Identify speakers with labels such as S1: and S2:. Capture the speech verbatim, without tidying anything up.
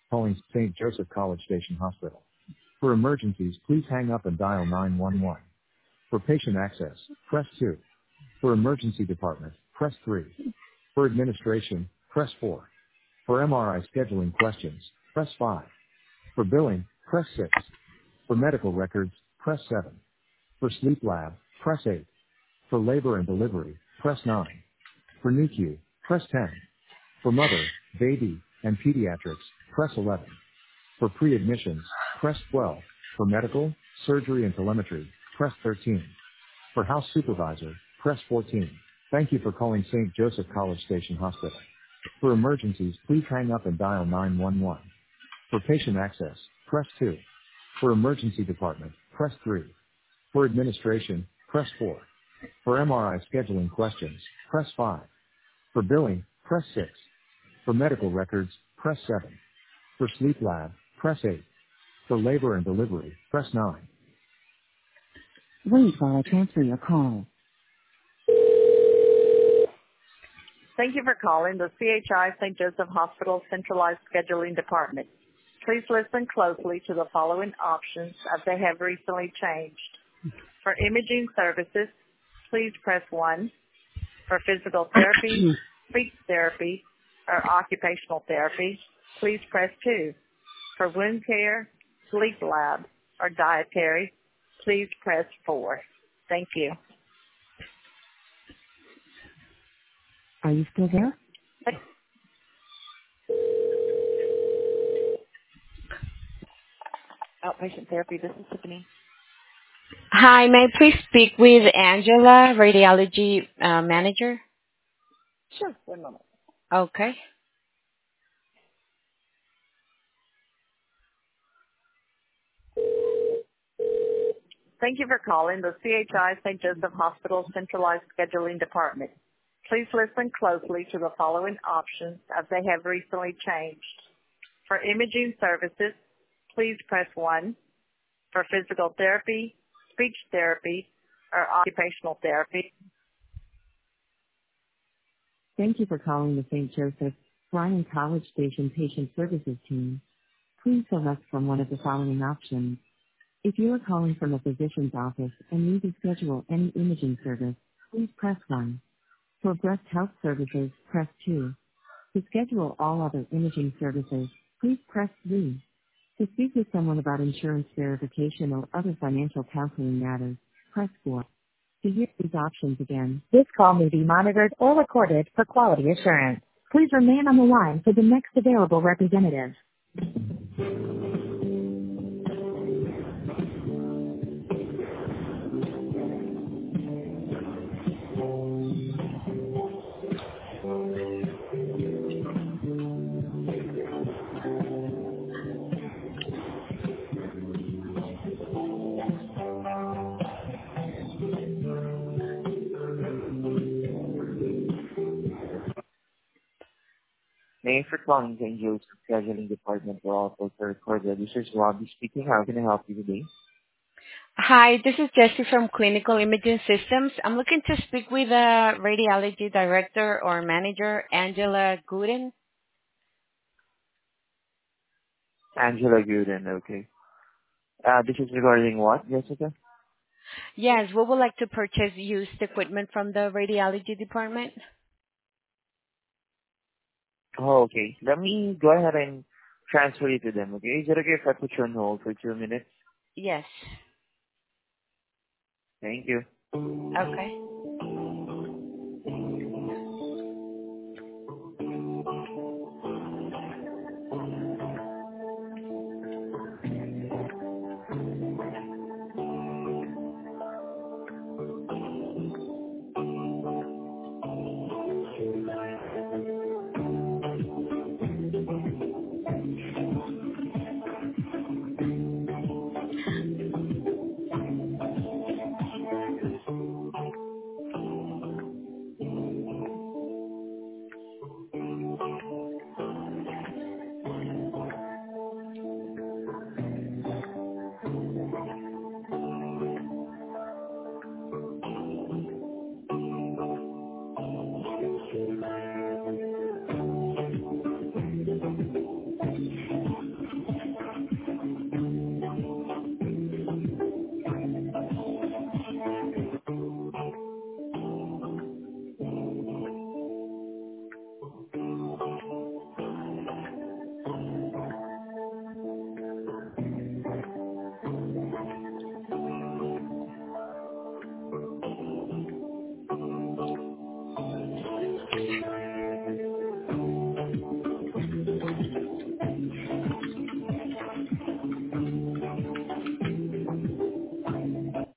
S1: Calling Saint Joseph College Station Hospital. For emergencies, please hang up and dial nine one one. For patient access, press two. For emergency department, press three. For administration, press four. For M R I scheduling questions, press five. For billing, press six. For medical records, press seven. For sleep lab, press eight. For labor and delivery, press nine. For N I C U, press ten. For mother, baby, and pediatrics, press eleven. For pre-admissions, press twelve. For medical, surgery and telemetry, press thirteen. For house supervisor, press fourteen. Thank you for calling Saint Joseph College Station Hospital. For emergencies, please hang up and dial nine one one. For patient access, press two. For emergency department, press three. For administration, press four. For M R I scheduling questions, press five. For billing, press six. For medical records, press seven. For sleep lab, press eight. For labor and delivery, press nine. Wait while I transfer your call. Thank you for calling the C H I Saint Joseph Hospital Centralized Scheduling Department. Please listen closely to the following options as they have recently changed. For imaging services, please press one. For physical therapy, speech therapy, or occupational therapy, please press two. For wound care, sleep lab, or dietary, please press four. Thank you.
S2: Are you still there?
S3: Outpatient therapy, this is Tiffany.
S4: Hi, may I please speak with Angela, radiology uh, manager?
S3: Sure, one moment.
S4: Okay.
S3: Thank you for calling the C H I Saint Joseph Hospital Centralized Scheduling Department. Please listen closely to the following options as they have recently changed. For imaging services, please press one. For physical therapy, speech therapy, or occupational therapy.
S2: Thank you for calling the Saint Joseph Bryan College Station Patient Services Team. Please select from one of the following options. If you are calling from a physician's office and need to schedule any imaging service, please press one. For breast health services, press two. To schedule all other imaging services, please press three. To speak with someone about insurance verification or other financial counseling matters, press four. To hear these options again, this call may be monitored or recorded for quality assurance. Please remain on the line for the next available representative.
S5: Thanks for calling the Saint Joseph Scheduling Department for all calls are recorded. This is Robbie speaking. How can I help you today?
S4: Hi, this is Jessie from Clinical Imaging Systems. I'm looking to speak with the radiology director or manager, Angela Gooden.
S5: Angela Gooden, okay. Uh, this is regarding what, Jessica?
S4: Yes, we would like to purchase used equipment from the radiology department.
S5: Oh, okay. Let me go ahead and transfer you to them, okay? Is it okay if I put you on hold for two minutes?
S4: Yes.
S5: Thank you.
S4: Okay.